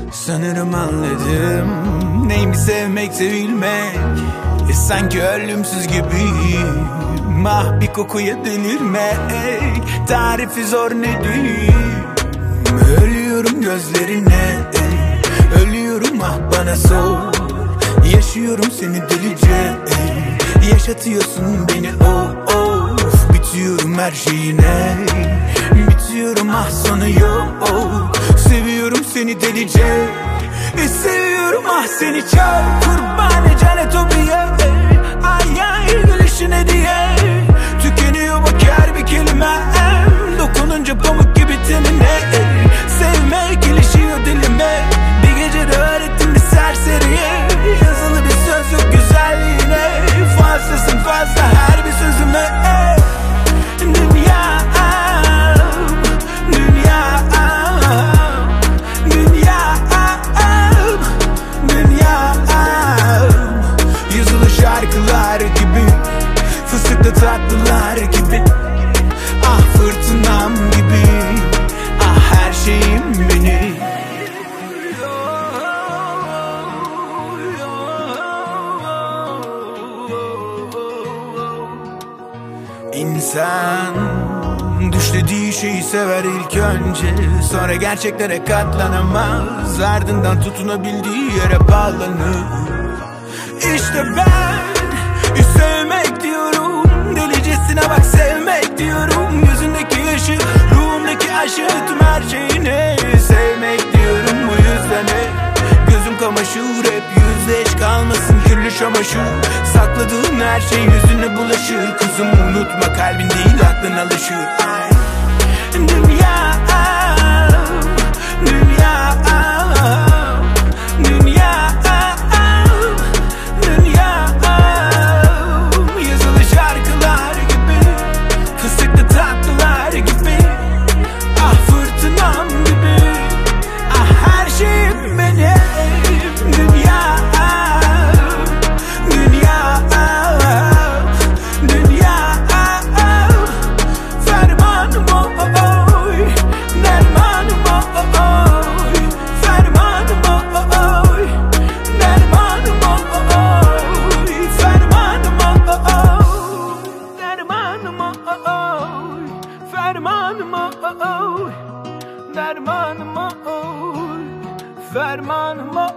Sanırım anladım neymiş sevmek, sevilmek. Sanki ölümsüz gibiyim. Ah, bir kokuya delirmek, tarifi zor nedir? Ölüyorum gözlerine, ölüyorum ah bana sor. Yaşıyorum seni delice, yaşatıyorsun beni of. Bitiyorum her şeyine, bitiyorum ah sonu yok. Seviyorum seni delice, seviyorum ah seni çok. Kurban cennet o bir yer, ay ay gülüşüne diye. Tükeniyor bak her bir kelime, dokununca pamuk gibi tenine. Sevmek ilişiyor dilime, bir gecede öğrettim bir serseriye. Yazılı bir söz yok güzelliğine, fazlasın fazla her bir sözüme. Dünya, dünya, dünya, dünya. Yazılı şarkılar gibi, fıstıklı tatlılar gibi. Ah fırtınam gibi, ah her şeyim benim. İnsan düşlediği şeyi sever ilk önce, sonra gerçeklere katlanamaz, ardından tutunabildiği yere bağlanır. İşte ben sevmek diyorum, delicesine bak sevmek diyorum. Gözündeki yaşı, ruhumdaki aşı, tüm her şeyini sevmek diyorum. Bu yüzden gözüm kamaşır, hep yüzleş kalmasın kirli çamaşır. Sakladığım her şey yüzüne bulaşır. Kızım unutma, kalbin değil aklın alışır. Ay. Dünya, dünya, dünya, dünya. Yazılı şarkılar gibi, fıstıklı tatlılar gibi. Ah fırtınam gibi, ah her şeyim benim. Dünya, dünya, dünya. Fermanım oy, dermanım oy, fermanım oy, dermanım oy, fermanım oy, dermanım oy, fermanım oy, dermanım oy, fermanım oy.